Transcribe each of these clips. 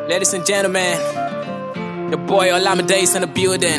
Ladies and gentlemen, the boy Olamide's in the building.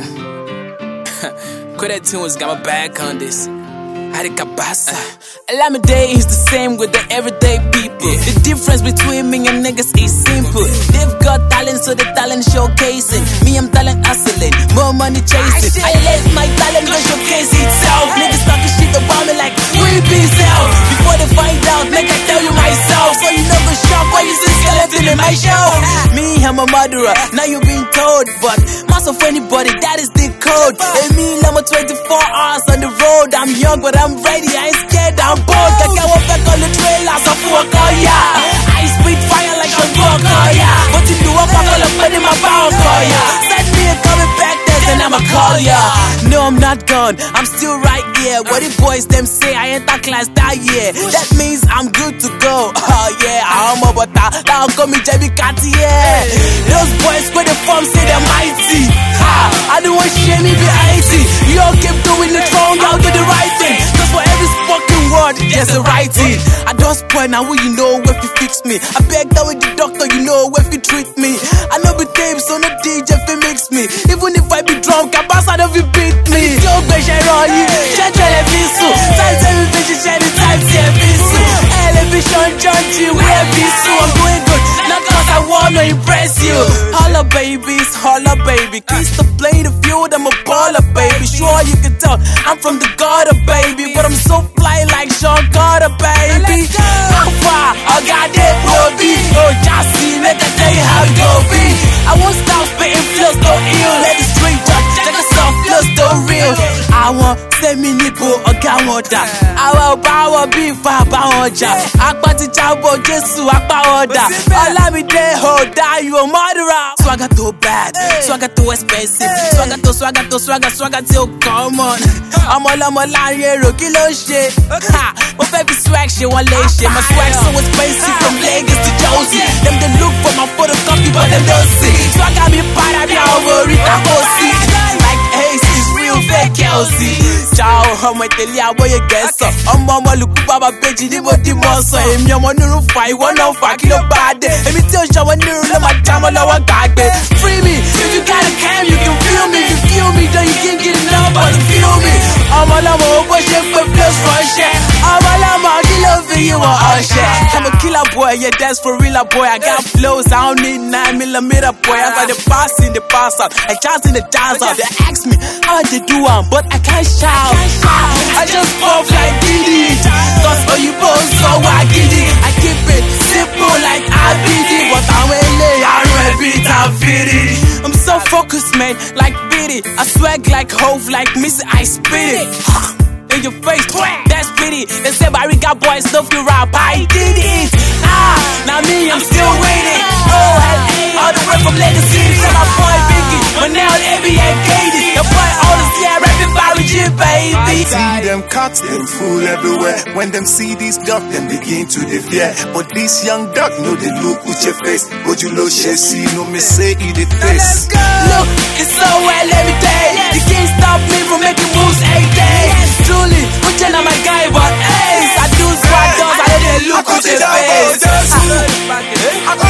Quit Tunes got my back on this. Arikabasa. Olamide is the same with the everyday people. The difference between me and niggas is simple. They've got talent, so the talent showcasing. Me, I'm talent hustling, more money chasing. I let my talent go showcase itself. Niggas talking shit about me like we be self. Before they find out, make I tell you myself, so you never shock when you see skeleton in my show. Me, I'm a murderer, now you been told, but most of anybody, that is the code. And me, I'm a 24 hours on the road. I'm young, but I'm ready, I ain't scared, I'm bold. I can't walk back on the trailers of Wakaya. I spit fire like a Wakaya. What you do, I'm gonna put in my Wakaya. Send me a coming back there, and I'ma call ya. No, I'm not gone, I'm still right here. What the boys them say, I ain't that class that year. That means I'm good to go. Oh yeah, I'm a butter. Now call me JB Cartier. Those boys with the form say they're mighty. I don't want shame me be icy. You all keep doing it wrong, I'll do the right thing. Cause for every spoken word, there's a right thing. I don't spoil now, will you know if you fix me? I beg that with the doctor, you know if you treat me. I know be tape, so no DJ if you mix me. Even if I be drunk, I pass out if you beat me. So go share on you, share television. Time television, share the time television. Television, John G, we have visu. I'm doing good, not cause I wanna impress you. Holla babies, holla baby. Kiss the play the field, I'm a baller baby. Sure you can tell, I'm from the gutter baby. But I'm so fly like Sean Carter baby. How far, I got that Bobby. Oh, just see, make I tell you how it go be. I won't stop spitting flows, no ill. Let the street judge, check us off, flows, no real. I want semi nipple, or gamoda. I will power big papa oja. Akpati chabo, Jesu, akpa oda. Olamide, hold down, you a murderer. Swagger too bad, swagger too expensive. Swagger till come on. I'm all here, kilo shit. Ha, what baby swag shit, one lay shit. My swag so expensive from Lagos to Josie. Them they look for my photocopy, but them don't see. Swagger me para, be over it, I go see. Like Ace is real fake Kelsey. Ciao, I'm with the Lia boy, guess so. I'm mama look baba page, the body muscle. I'm your one new fight, 105 kilo bad. Let me tell you, one new, let my time on our guy. Free me, if you got a cam, you can feel me. If you feel me, then you can't get enough, but you feel me. I'm a lama, push it for plus Russia. I'm a lama, I love you, I'm a killer boy, yeah, that's for real boy. I got flows, I don't need 9mm boy. I got the pass in the pass out, I chance in the dance out. They ask me how they do it, but I can't shout. I just pop like Diddy, cause all you boys so waggedy. I keep it simple like IBD, but I'm I'm so focused, man, like Biddy. I swag like Hove, like Missy, I spit it in your face, that's pity. They say Barriga boys love to rap, I did it. Now me, I'm still waiting. Oh, hey, all the way from Lagos City. Tell my boy Biggie, but now the NBA Katie. The boy always yeah, rapping Barry G, baby. See them cocks, them fool everywhere. When them see these duck, them begin to the fear. But this young duck know they look with your face. But you know she see, no me say eat it face. Look, it's so well every day. You can't stop me from making moves every day. Truly, which I'm my guy, but hey, I do swag does, I let it look with your face.